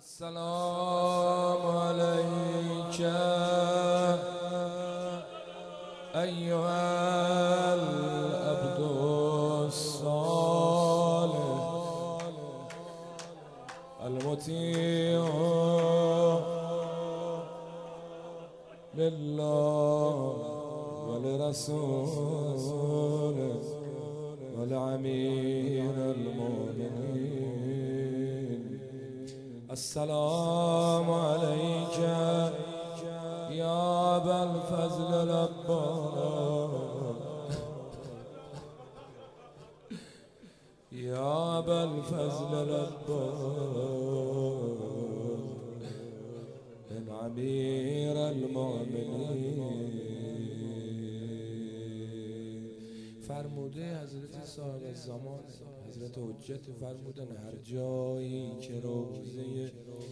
السلام عليك أيها العبد الصالح المطيع لله ولرسوله ولأمير المؤمنين. السلام عليك يا أبا الفضل العباس يا أبا الفضل العباس من أمير المؤمنين. فرموده حضرت صاحب الزمان حضرت حجت فرمودن هر جایی که روزه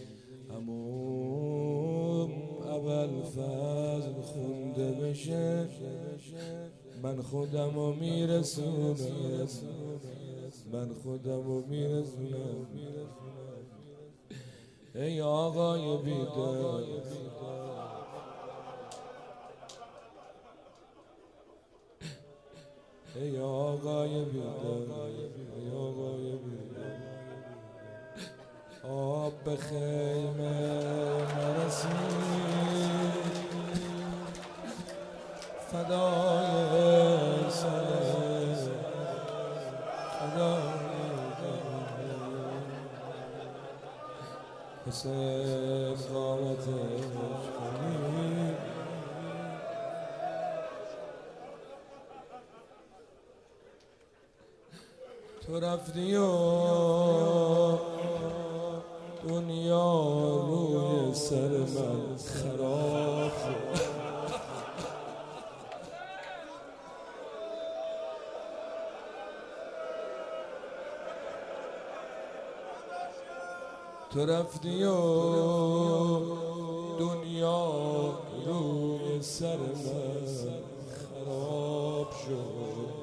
عموم ابوالفضل خونده بشه من خودمو میرسونم، من خودمو میرسونم. ای آقای بیدار، ای آقای بیدار، ای آقای بیدار، آب به خیمه نرسید فدای سر فدای حسین قامتش کنید. تو رفتی و دنیا روی سر من خراب شد. تو رفتی و دنیا روی سر من خراب شد.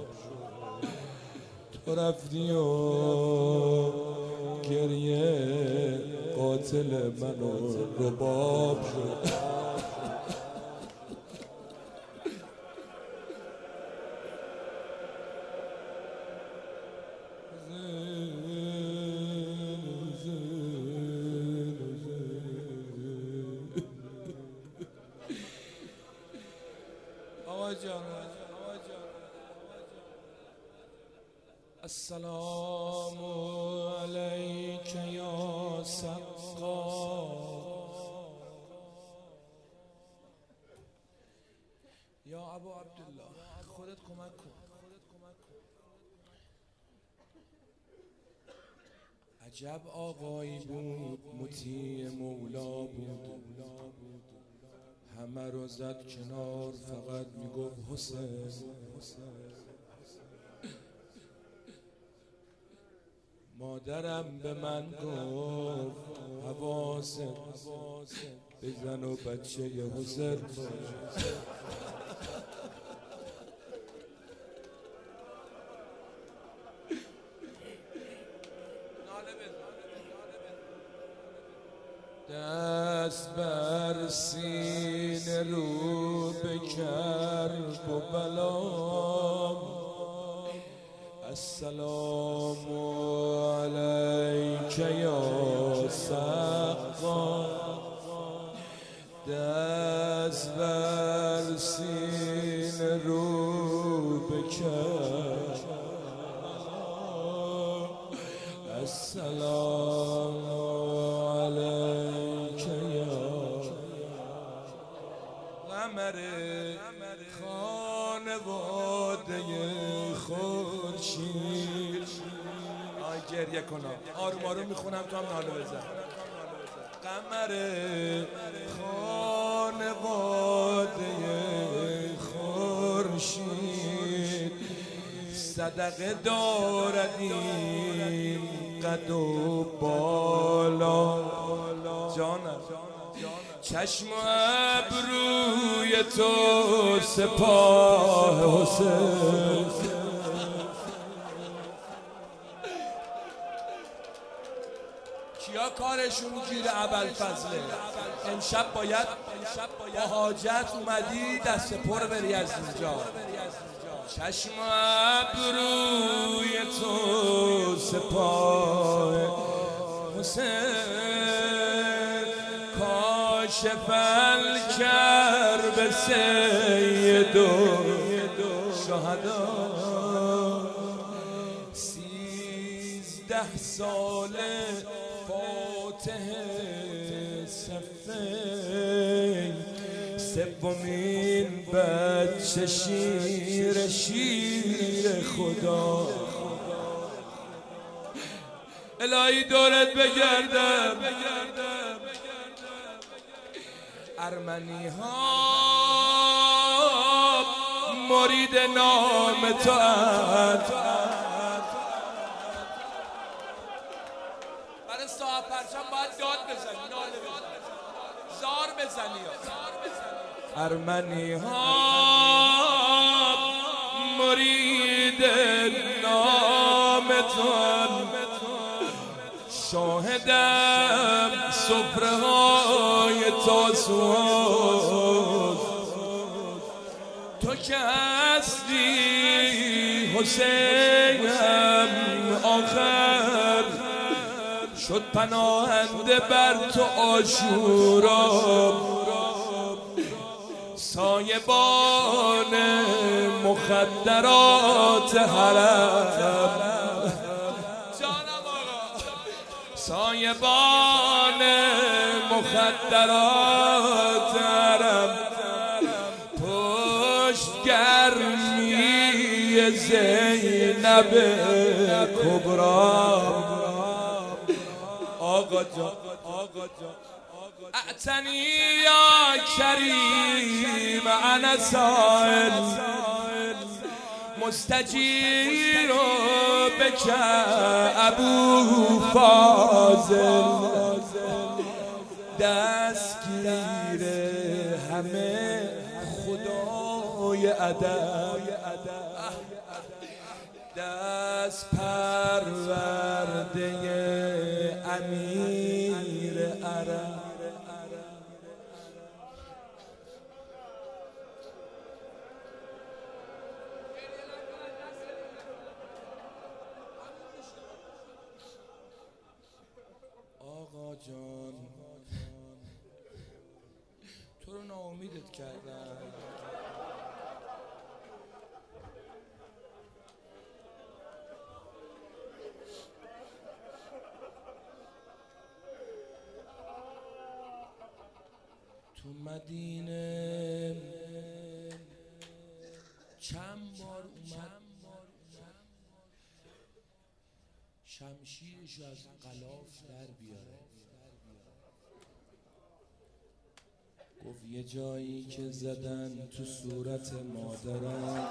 تو رفتی و گریه قاتل منو رباب شد. آقا جان السلام علیک یا سقا یا ابو عبدالله، خودت کمک کن. عجب آقایی بود، مطیع مولا بود، همه رو زد کنار، فقط میگفت حسین. مادرم به من گفت حواست بزن و بچه حسین دست بر سینه رو به کرب و بلام. السلام علیک یا سقا، دست بر سینه رو به کرب. السلام علیک یا قمر خانواده خورشید. آی گریه کنم، آروم آروم میخونم تو هم ناله بزن. قمر خانواده خورشید صدقه دارد این قد و بالا. جانم چشم و ابروی تو سپاه حسین. کیا کارشون گیر ابوالفضله. امشب باید با حاجت اومدی دست پر بری از اینجا. چشم ابروی تو سپاه حسین، کاشف الکرب سید شهدا. 13 ساله فاتح صفین، سومین بچه شیر خدا. الهی دورت بگردم. ارمنی ها مرید نام تو اند. برای صاحب پرچم باید داد بزنی، ناله بزنی، زار بزنی. ارمنی ها مرید نام تو اند. شاهدم سفره های تاسوات، تو که هستی حسینم آخر شد پناهنده بر تو عاشورا. سایبان مخدرات حرم، سایبان مخدرات حرم، پشت گرمی زینب کبرا. آقا جان اعتنی یا کریم انا سائل، مستجیر بک ابو فاضل. دستگیر همه خدای ادب، دست پرورده امیر عرب. آقا جان تو رو ناامیدت کردم. تو مدینه چند بار اومد شمشیرش از غلاف در بیاره. گفت یه جایی که زدن تو صورت مادرم،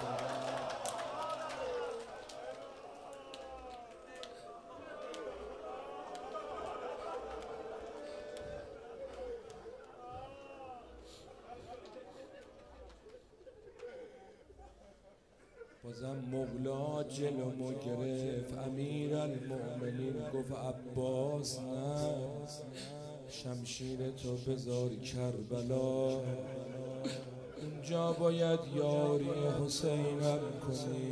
بازم مولا جلومو گرفت. امیر المؤمنین گفت عباس نه، شمشیر تو بذار کربلا، اونجا باید یاری حسینم کنی.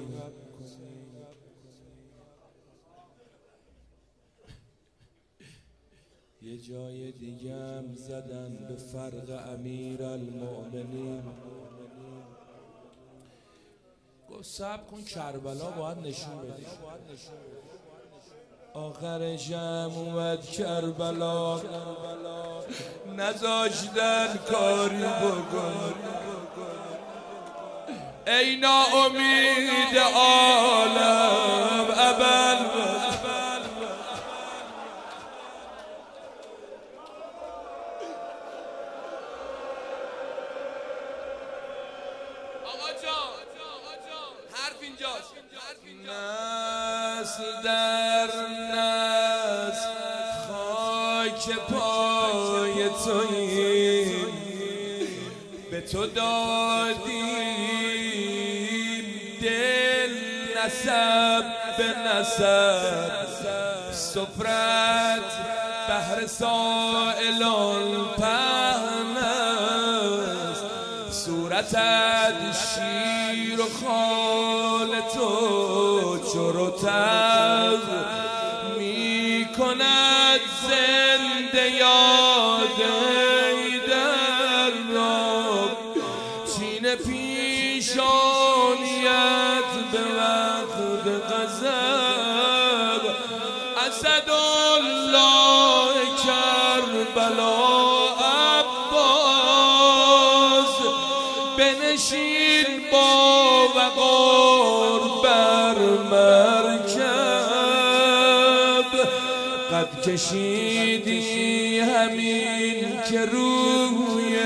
یه جای دیگه هم زدن به فرق امیر المؤمنین. گفت صبر کن کربلا باید نشون بدی. آخرش هم اومد کربلا، نذاشتن کاری بکن. ای ناامید عالم ابوالفضل، آقا جان حرف اینجاست. نسل در نسل خاک پای توییم، به تو دادیم دل نسب به نسب. سفرت بهر سائلان پهن است، صورتت شیر و خال تو چر و تب می کند زنده یاد ایدر را، چین پیشانیت به وقت غضب، اسدالله کربلا عباس، بنشین با وقار بر مرکب، قد کشیدی همین که روی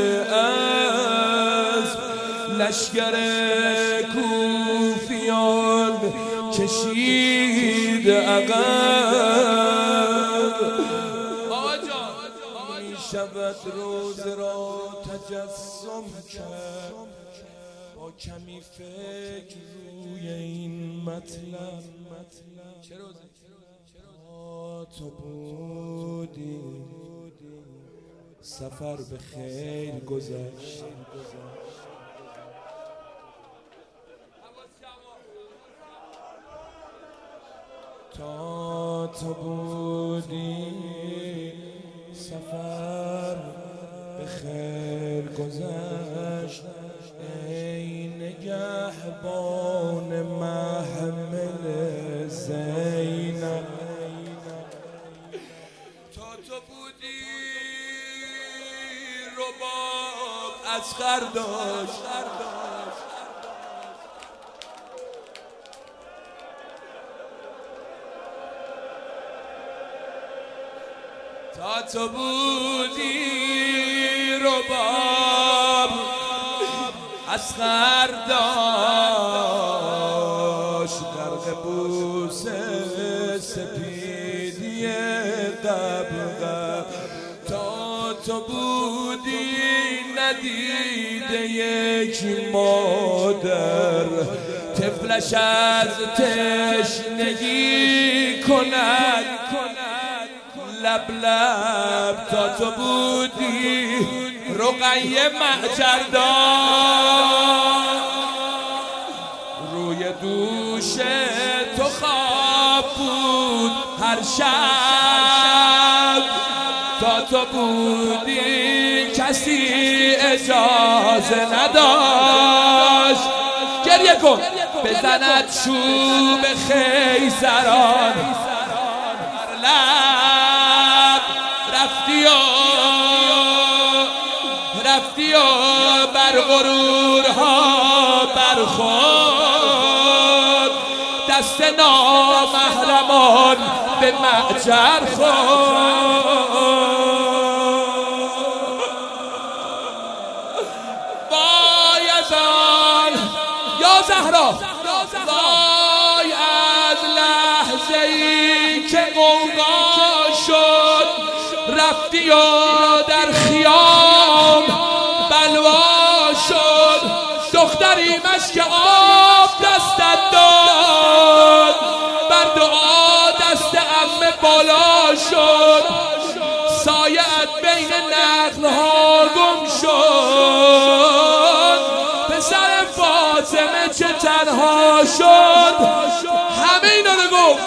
اسب، لشکر کوفیان کشید عقب. می شود روز را تجسم کرد، با کمی فکر روی این مطلب. چه روزی؟ تو بودی سفر به خیر گذشت، تا تو بودی سفر به خیر گذشت، ای نگهبان محمل زینب. تا تو بودی رباب اصغر داشت، تا تو بودی رباب اصغر داشت، غرق بوسه سپیدی قبقب. تا تو بودی ندیده یک مادر، طفلش از تشنگی کند لب لب. تا تو بودی رقیه معجردار، روی دوش تو خواب بود هر شب. تا تو بودی کسی اجازه نداشت، گریه کن، بزند چوب خیزران هر لب. رفتی و بر غرورها برخورد، دست نامحرمان به معجر خورد. وای از آن یا زهرا، وای از لحظه ای که غوغا شد، رفتی و در خیام بلوا شد. دختری مشک آب دستت داد، بر دعا دست عمه بالا شد. سایه‌ات بین نخل‌ها گم شد، پسر فاطمه چه تنها شد. همه اینا رو گفت.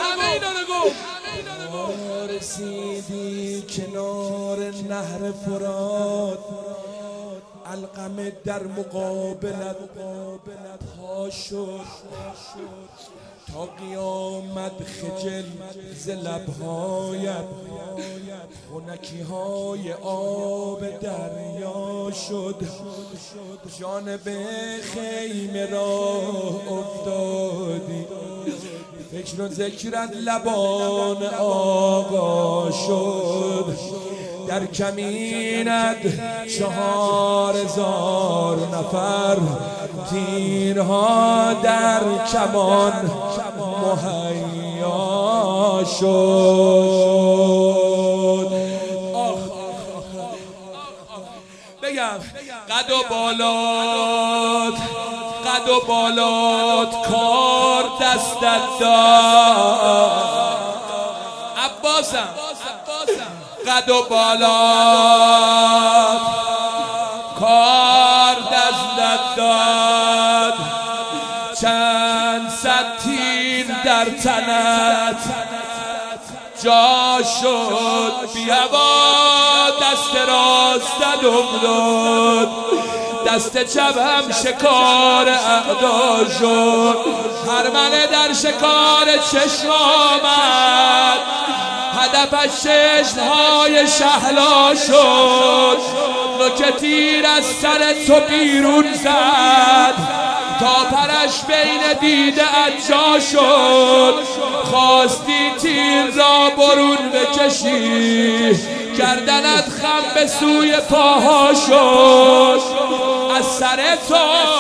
رسیدی کنار نهر فرات، علقمه در مقابلت پا شد. تا قیامت خجل ز لبهایت، خنکی های آب دریا شد. جانب خیمه راه افتادی، فکر و ذکرت لبان آقا شد. در کمینت 4000 نفر، تیرها در کمان مهیا شد. بگم قد و بالات کار دستت داد. عباسم قد و بالا کار دست داد، چند صد تیر در تنت جا شد، بیا با دست راست افتاد، دست چپ هم شکار اعدا شد، هرمنه در شکار چشم آمد، هدفش چشمهای شهلا شد، نوک تیر از سر تو بیرون زد تا پرش بین دیده اجا شد، خواستی تیر را برون بکشی، گردنت خم به سوی پاها شد، از سر تو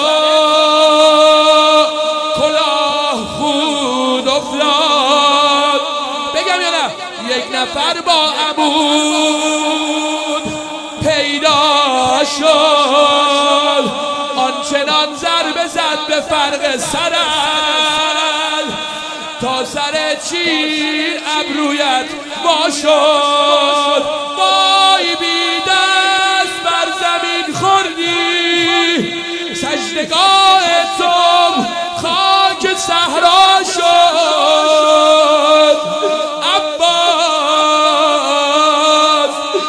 کلاه خود افتاد. بگم یا نه؟ یک نفر با عمود پیدا شد، آنچنان ضربه زد به فرق سرت تا سر چیر ابرویت وا شد، وای بی دست بر زمین خوردی، سجدگاه تو خاک صحرا شد، عباس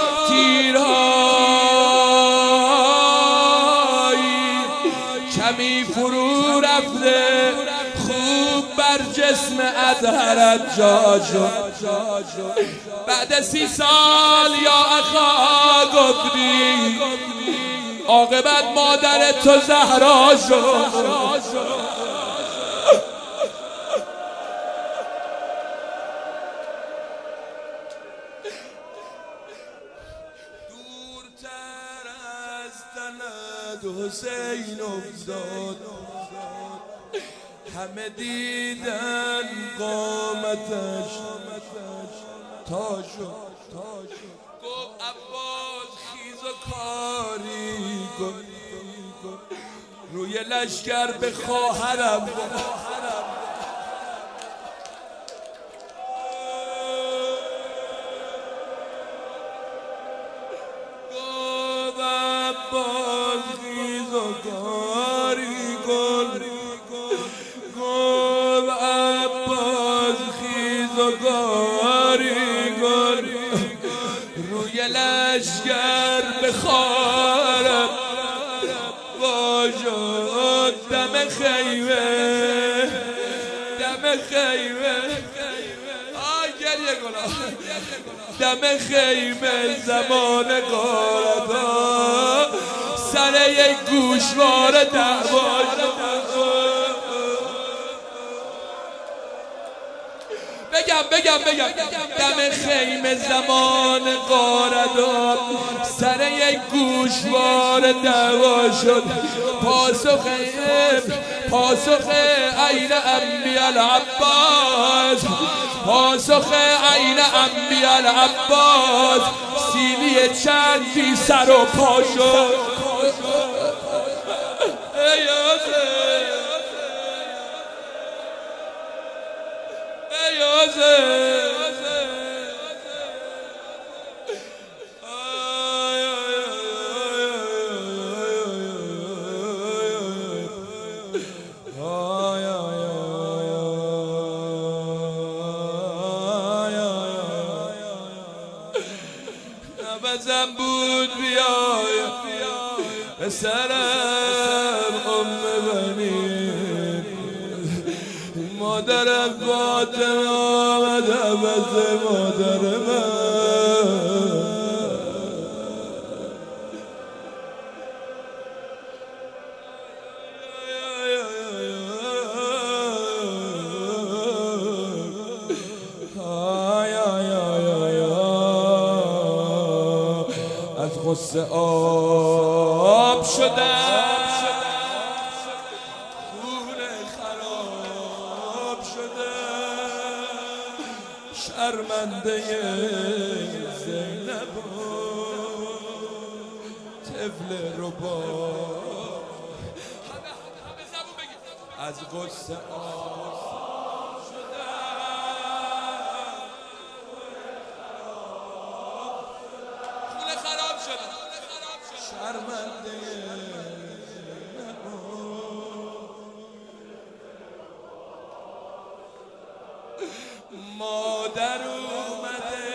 تیرهایی کمی فرو رفته، خوب بر جسم اطهرت جا شد، بعد 30 سال یا اخا گفتی، عاقبت مادر تو زهرا شد. دورتر از تنت حسین افتاد، همه دیدن قامتش تا شد، گفت عباس خیز و کاری کن، روی لشکر به خواهرم گفت عباس خیز و کاری کن، گفت عباس خیز و کاری کن، روی لشکر به خواهرم باشد، دم خیمه گریه کنم، دم خیمه زمان غارتا سر یک گوشوار دعوا شد. بگم دم خیمه زمان غارتا سر یک گوشوار دعوا شد، پاسخ عین انبی العباس، پاسخ عین انبی العباس، سیلی چند بی سر و پا شد. نفسم بود بیایم به سرم بنی، مادرم فاطمه آمد عوض مادر من، از غصه آب شدم، خونه خراب شدم، شرمنده زینب طفل ربا، از غصه آب شدم، شرمنده مادر اومده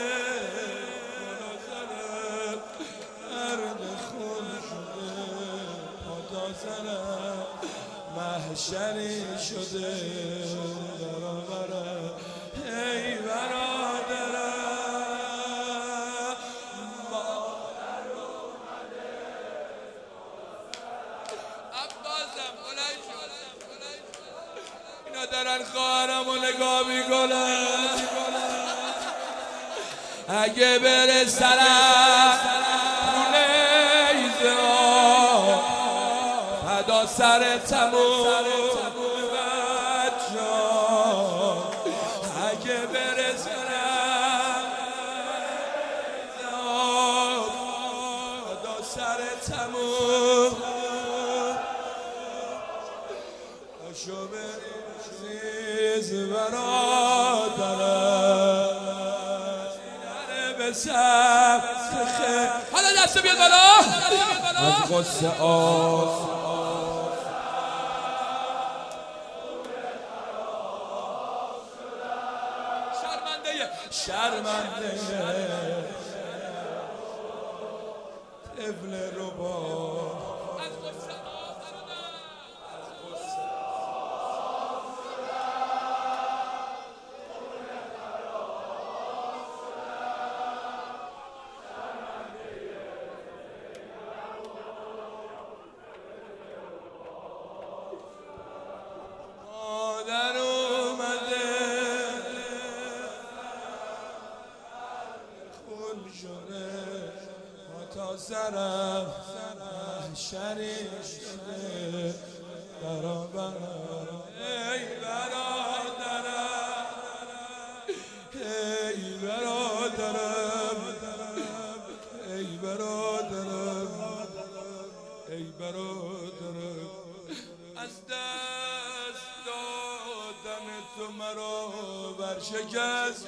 ارد خون شده متاثرم محشری شده برابرم ای برادرم مادر اومده عباسم بلند شد اینا دارن خواهرمو نگاه میکنن اگه بره سرم نیزه ها فدا سر تموم بچه‌ها اگه بره سرم نیزه ها فدا سر تموم باشو عزیز برادرم سینه به سبت خیر حالا دست بیاد بالا از غصه شرمنده طفل ربا مادر اومده خون شده متاثرم محشری شده برابرم ای برادرم ای برادرم ای برادرم ای برادرم از دست دادن تو مرا برشکست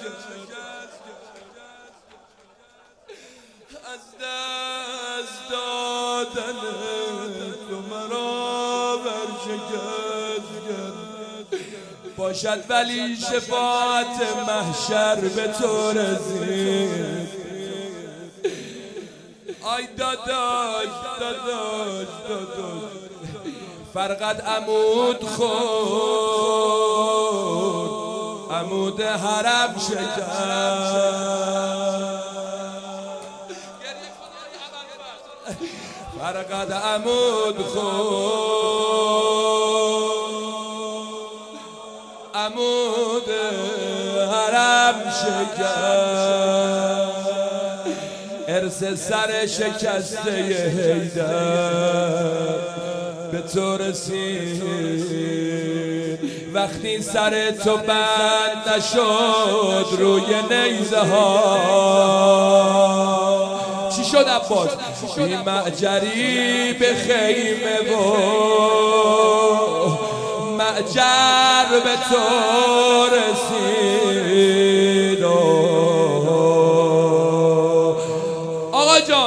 از دست دادن تو مرا برشکست باشد ولی شفاعت محشر به تو رسید آی داداش داداش داداش فرقد عمود خورد عمود حرم شکست فرقد عمود خورد عمود حرم شکست ارث سر شکسته حیدر به تو رسید وقتی سر تو بند نشد روی نیزه ها چی شد عباس؟ بی معجری به خیمه و معجر به تو رسید آقا جان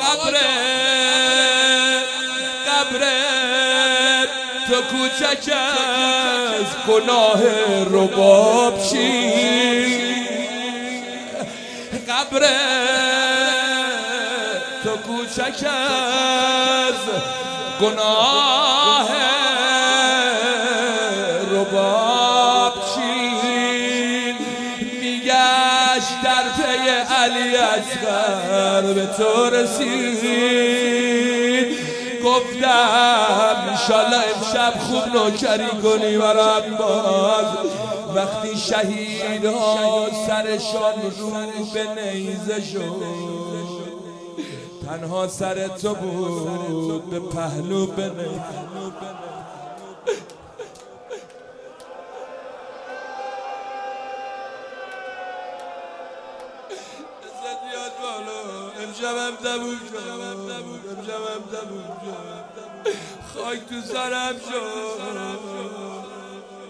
قبر تو کوچک از گناه رباب چی قبر تو کوچک از گناه رباب چین میگشت در پی علی اصغر به تو رسید گفتم انشالله امشب خوب نوکری کنی برا عباس وقتی شهیدها سرشان رو به نیزه شد تنها سر تو بود به پهلو به نیزه امشبم تموم شد خاک تو سرم شد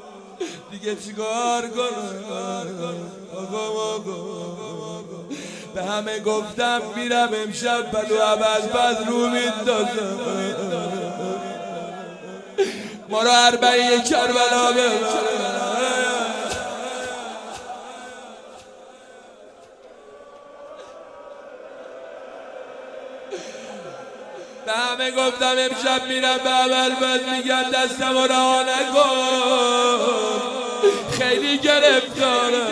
دیگه چیکار کنم آقا به همه گفتم میرم امشب بلو ابوالفضل رو میندازم، ما رو اربعین کربلا ببره. به همه گفتم امشب میرم به ابوالفضل میگم دستم رو رها نکن، خیلی گرفتاره.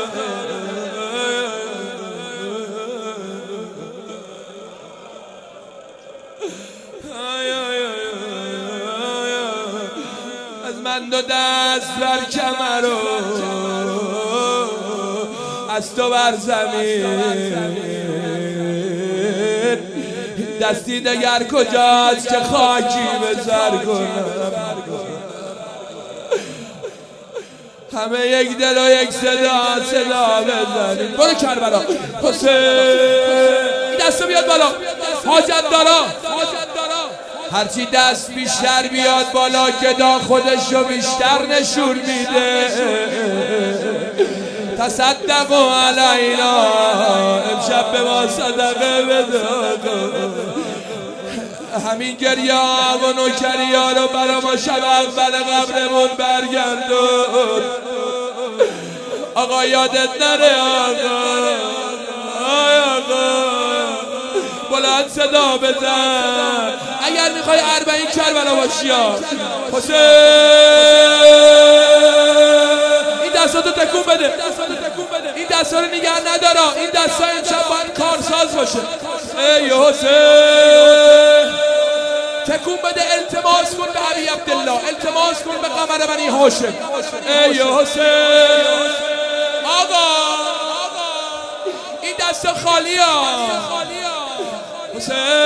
از من دو دست بر کمر و از تو بر زمین، دستی دگر کجاست که خاکی به سر کنم. همه یک دل و یک صدا بزنیم. برو کربلا حسین، این دستو بیاد بالا، حاجت دارا. هرچی دست بیشتر بیاد بالا گدا خودشو بیشتر نشون میده. تصدقوا علینا، امشب به ما صدقه بده. همین گریه و نوکری ها رو برا ما شب اول قبرمون برگردون. آقا یادت نره آقا، بلند صدا بزن اگر میخوای اربعین کربلا باشی. حسین، این دستاتو تکون بده، این دستا رو نگه ندارا، این دستا امشب باید کارساز باشه. ای حسین تکون بده، التماس کن به ابی عبدالله، التماس کن به قمر بنی هاشم. ای حسین آقا این دستا خالی ها. حسین